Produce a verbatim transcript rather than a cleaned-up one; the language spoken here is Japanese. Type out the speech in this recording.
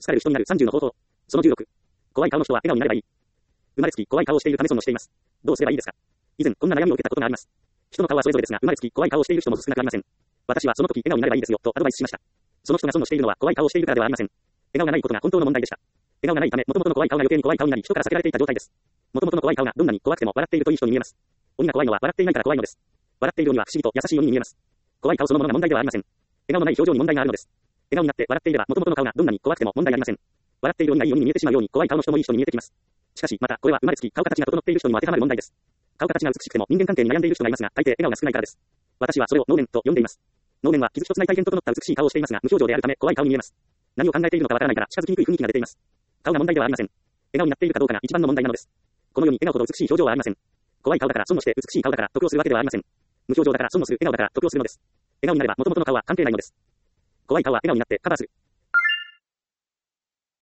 好かれる人になるさんじゅうの方法。そのじゅうろく。怖い顔の人は笑顔になればいい。生まれつき怖い顔をしているため損をしています。どうすればいいですか？以前こんな悩みを受けたことがあります。人の顔はそれぞれですが、生まれつき怖い顔をしている人も少なくありません。私はその時笑顔になればいいですよとアドバイスしました。その人が損をしているのは怖い顔をしているからではありません。笑顔がないことが本当の問題でした。笑顔がないため、元々の怖い顔が余計に怖い顔になり、人から避けられていた状態です。元々の怖い顔がどんなに怖くても笑っているといい人に見えます。鬼が怖いのは笑っていないから怖いのです。笑っている鬼は不思議と優しい鬼に見えます。怖い顔そのものが問題ではありません。笑顔のない表情に問題があるのです。笑顔になって笑っていれば、元々の顔がどんなに怖くても問題ありません。笑っている鬼がいい鬼に見えてしまうように、怖い顔の人もいい人に見えてきます。しかし、また、これは生まれつき顔形が整っている人にも当てはまる問題です。顔形が美しくても人間関係に悩んでいる人がいますが、大抵笑顔が少ないからです。私はそれを脳面と呼んでいます。脳面は傷一つない体験整った美しい顔をしていますが、無表情であるため怖い顔に見えます。何を考えているのかわからないから近づきにくい雰囲気が出ています。顔が問題ではありません。笑顔になっているかどうかが一番の問題なのです。この世に笑顔ほど美しい表情はありません。怖い顔だから損をして美しい顔だから得をするわけではありません。無表情だから損をする笑顔だから得をするのです。笑顔になれば元々の顔は関係ないのです。怖い顔は笑顔になってカバーする。